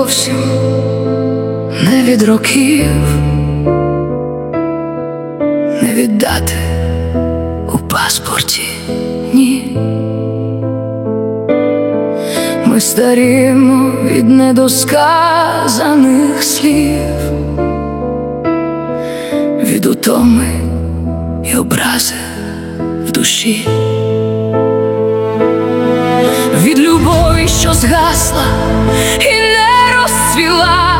зовсім не від років, не від дати у паспорті, ні. Ми старіємо від недосказаних слів, від утоми й образи в душі, від любові, що згасла і не розцвіла,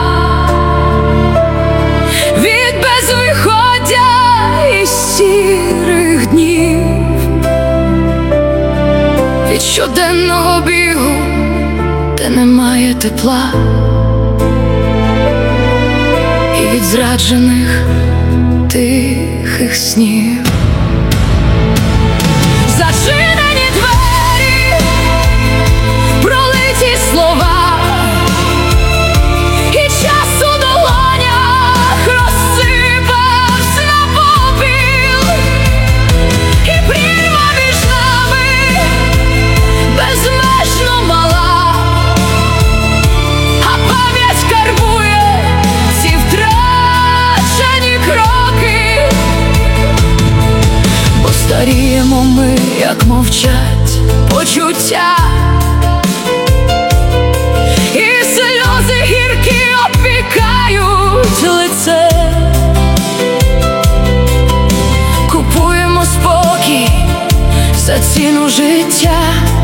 від безвиходя і сірих днів, від щоденного бігу, де немає тепла, і від зраджених тихих снів. Зачинені двері, пролиті слова, і час у долонях розсипався на попіл, і прірва між нами безмежно мала, а пам'ять карбує ці втрачені кроки, бо старіємо ми, як мовчать почуття, і сльози гіркі опікають лице. Купуємо спокій за ціну життя,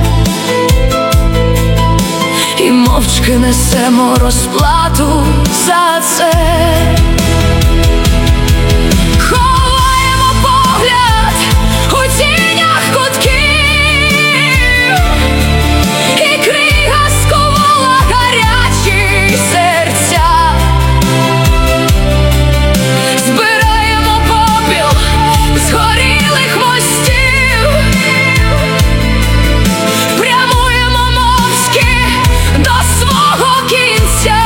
і мовчки несемо розплату за це. Ховаємо погляд у тінях кутків, і крига сковала гарячі серця. Збираємо попіл згорілих мостів, прямуємо мовчки до свого кінця.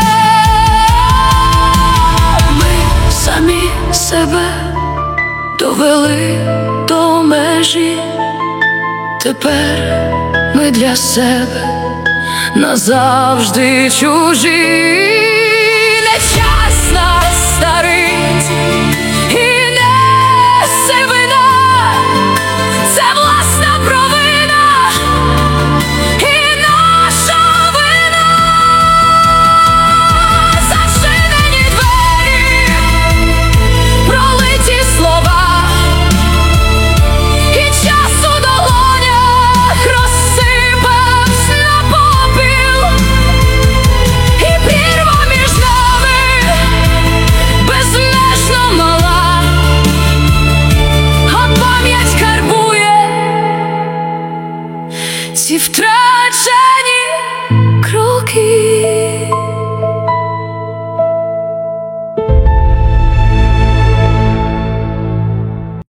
Ми самі себе довели до межі, тепер ми для себе назавжди чужі. Не час нас старить і не сивина, це власна провина і наша вина. Зачинені двері, пролиті слова, і час у долонях розсипався на попіл, і прірва між нами безмежно мала, а пам'ять карбує ці втрати.